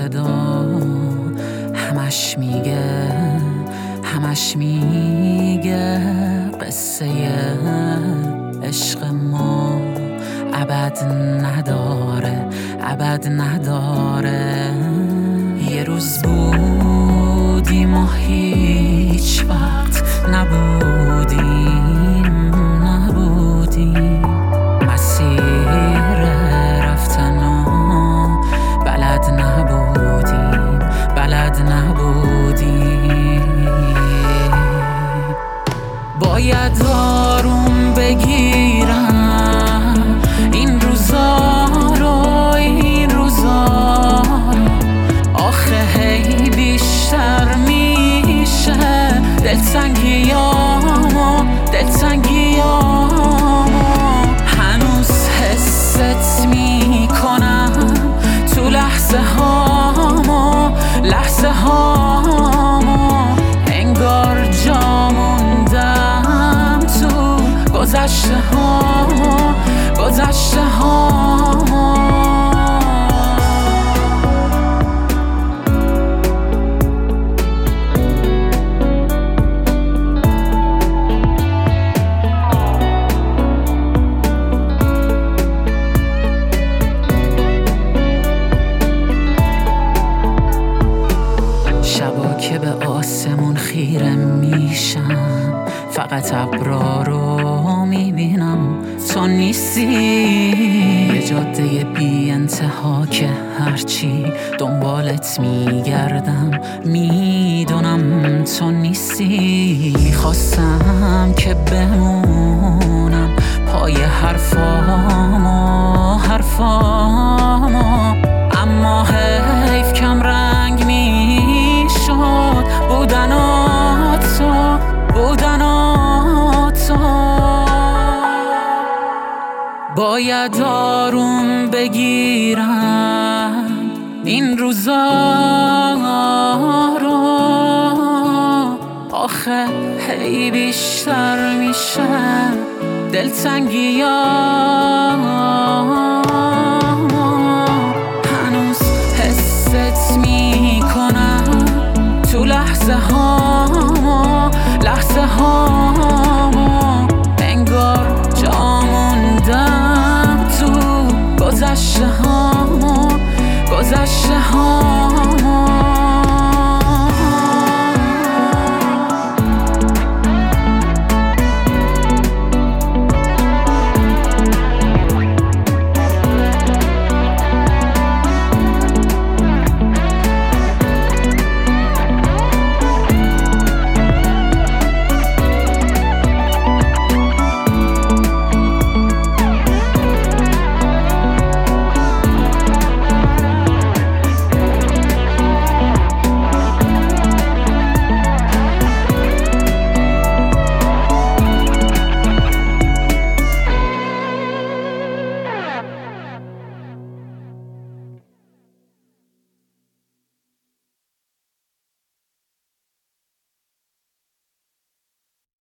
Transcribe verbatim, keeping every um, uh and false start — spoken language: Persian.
صدا همش میگه همش میگه قصه عشق ما ابد نداره ابد نداره. یه روز بودیم و هیچ وقت نبودیم نبودیم مسیر رفتن و بلد نبودیم بلد نبودیم. باید آروم بگیرم این روزا رو این روزا رو آخه هی بیشتر میشه دلتنگیامو دلتنگیامو هنوز حست میکنم تو لحظه هامو لحظه هامو انگار جا موندم تو گذشته هامو گذشته هامو. شبا که به آسمون خیره میشم فقط ابرا رو میبینم تو نیستی. یه جاده بی انتها که هرچی دنبالت میگردم میدونم تو نیستی. میخواستم که بمونم پای حرفامو حرفامو اما حیف کم رنگ میشد بودن و تو بودن و تو. باید آروم بگیرم این روزا رو آخه هی بیشتر میشه دلتنگیامو هنوز حست میکنم تو لحظه هامو لحظه هامو انگار جا موندم تو گذشته هامو گذشته هامو.